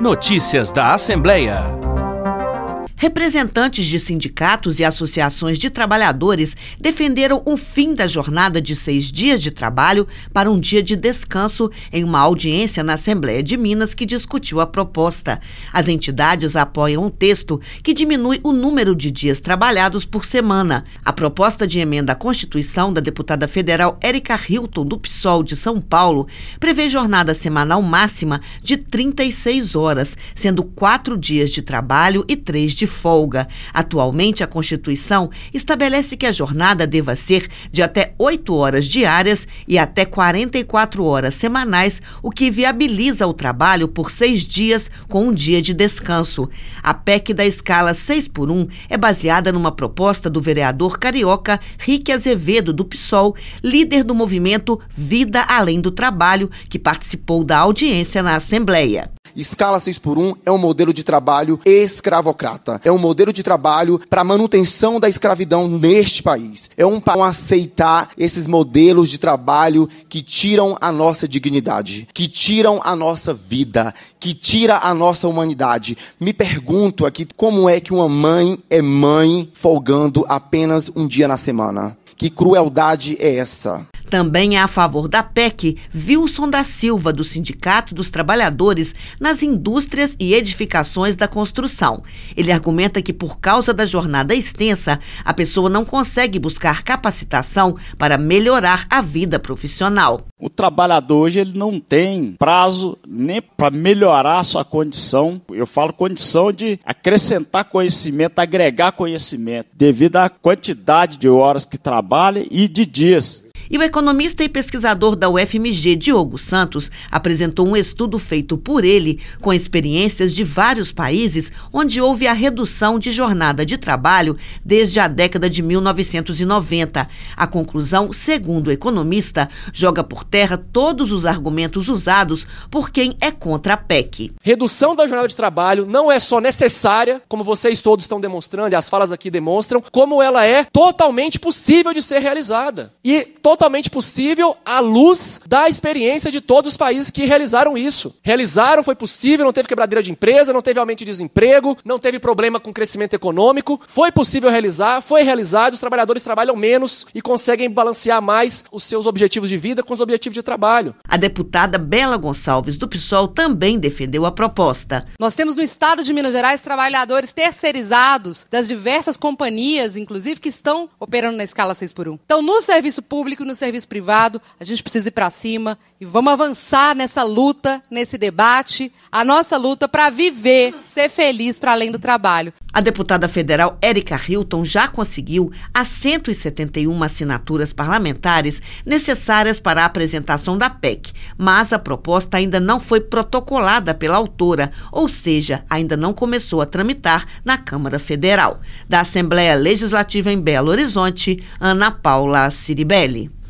Notícias da Assembleia. Representantes de sindicatos e associações de trabalhadores defenderam o fim da jornada de 6 dias de trabalho para um dia de descanso em uma audiência na Assembleia de Minas que discutiu a proposta. As entidades apoiam um texto que diminui o número de dias trabalhados por semana. A proposta de emenda à Constituição da deputada federal Érica Hilton, do PSOL de São Paulo, prevê jornada semanal máxima de 36 horas, sendo 4 dias de trabalho e 3 de folga. Atualmente, a Constituição estabelece que a jornada deva ser de até 8 horas diárias e até 44 horas semanais, o que viabiliza o trabalho por 6 dias com um dia de descanso. A PEC da escala 6x1 é baseada numa proposta do vereador carioca Rique Azevedo, do PSOL, líder do movimento Vida Além do Trabalho, que participou da audiência na Assembleia. Escala 6x1 é um modelo de trabalho escravocrata. É um modelo de trabalho para manutenção da escravidão neste país. É um para aceitar esses modelos de trabalho que tiram a nossa dignidade, que tiram a nossa vida, que tira a nossa humanidade. Me pergunto aqui como é que uma mãe é mãe folgando apenas um dia na semana. Que crueldade é essa? Também é a favor da PEC Wilson da Silva, do Sindicato dos Trabalhadores nas Indústrias e Edificações da Construção. Ele argumenta que, por causa da jornada extensa, a pessoa não consegue buscar capacitação para melhorar a vida profissional. O trabalhador hoje ele não tem prazo nem para melhorar a sua condição. Eu falo condição de acrescentar conhecimento, agregar conhecimento, devido à quantidade de horas que trabalha e de dias. E o economista e pesquisador da UFMG, Diogo Santos, apresentou um estudo feito por ele com experiências de vários países onde houve a redução de jornada de trabalho desde a década de 1990. A conclusão, segundo o economista, joga por terra todos os argumentos usados por quem é contra a PEC. Redução da jornada de trabalho não é só necessária, como vocês todos estão demonstrando e as falas aqui demonstram, como ela é totalmente possível de ser realizada. E totalmente possível à luz da experiência de todos os países que realizaram isso. Realizaram, foi possível, não teve quebradeira de empresa, não teve aumento de desemprego, não teve problema com crescimento econômico. Foi possível realizar, foi realizado, os trabalhadores trabalham menos e conseguem balancear mais os seus objetivos de vida com os objetivos de trabalho. A deputada Bela Gonçalves, do PSOL, também defendeu a proposta. Nós temos no estado de Minas Gerais trabalhadores terceirizados das diversas companhias, inclusive, que estão operando na escala 6x1. Então, no serviço público, no serviço privado, a gente precisa ir para cima e vamos avançar nessa luta, nesse debate, a nossa luta para viver, ser feliz para além do trabalho. A deputada federal Érica Hilton já conseguiu as 171 assinaturas parlamentares necessárias para a apresentação da PEC, mas a proposta ainda não foi protocolada pela autora, ou seja, ainda não começou a tramitar na Câmara Federal. Da Assembleia Legislativa em Belo Horizonte, Ana Paula Ciribelli.